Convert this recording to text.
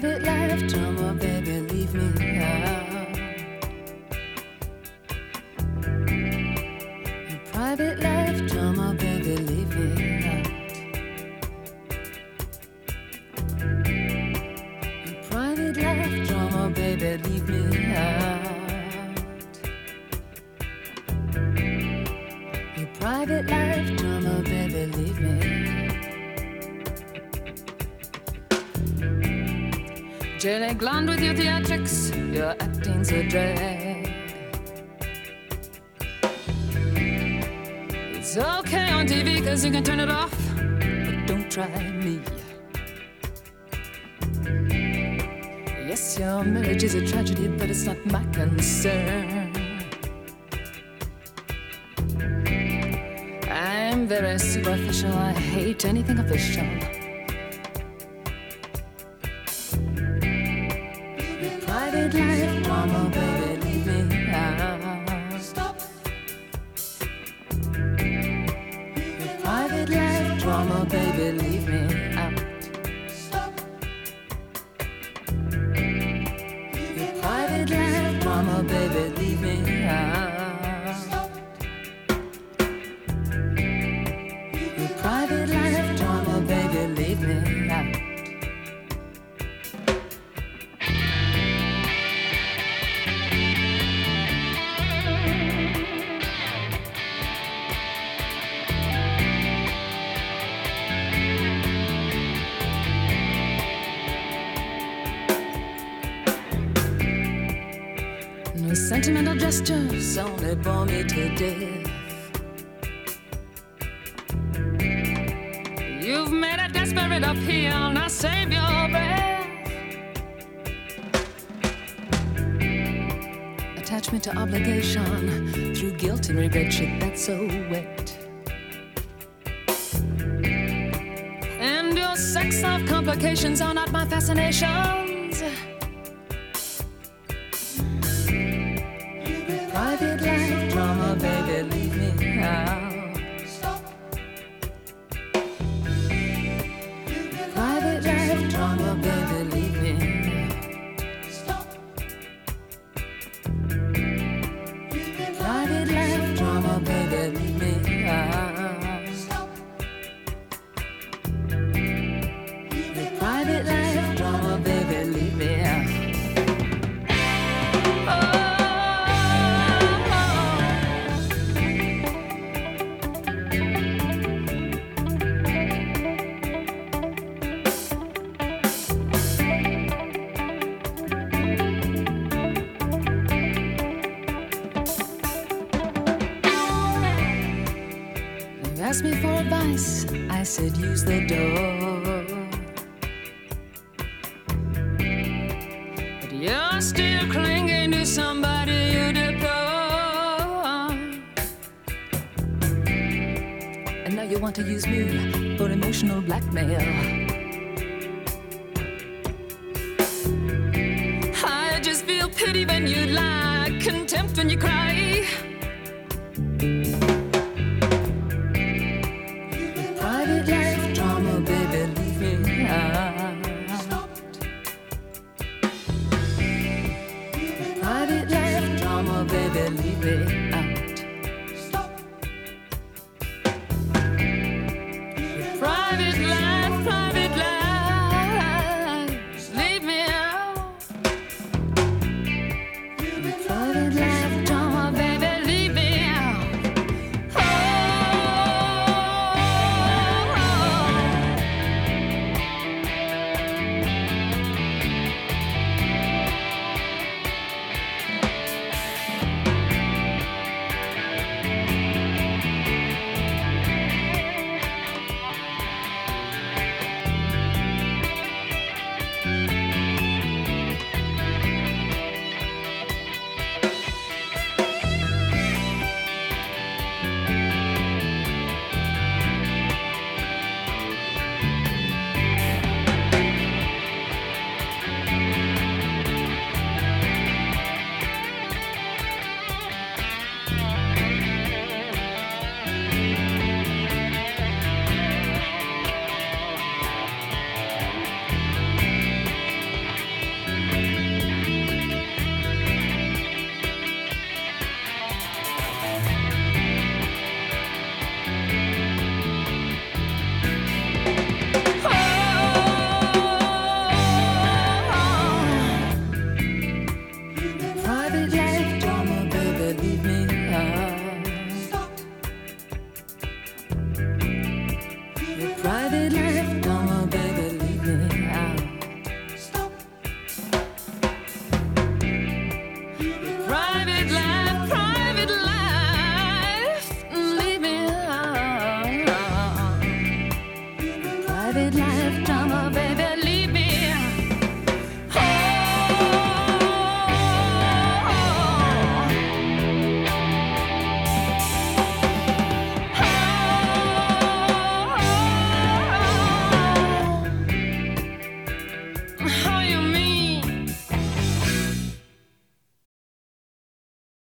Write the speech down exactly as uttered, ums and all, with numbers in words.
private life drama, baby, leave me out. Your private life drama, baby, leave me out. Your private life drama, baby, leave me out. Your private life drama, baby, leave me. Jelly blonde with your theatrics, your acting's a drag. It's okay on T V cause you can turn it off, but don't try me. Yes, your marriage is a tragedy, but it's not my concern. I'm very superficial, I hate anything official. Private life drama, baby, leave me out. Stop. Your private life drama, baby, leave me out. Stop. Your private life drama, baby, leave me out. Stop. Your private life drama, baby, leave me out. No sentimental gestures only bore me to death. You've made a desperate appeal, now save your breath. Attachment to obligation through guilt and regret, shit that's so wet. And your sex life complications are not my fascinations. Private life drama, baby, leave me out. Stop. Private life drama, baby, leave me out. Stop. Private life drama, baby, leave me out. Stop. Private life drama, baby, leave me out. Asked me for advice, I said use the door. But you're still clinging to somebody you deplore. And now you want to use me for emotional blackmail. I just feel pity when you lie, contempt when you cry.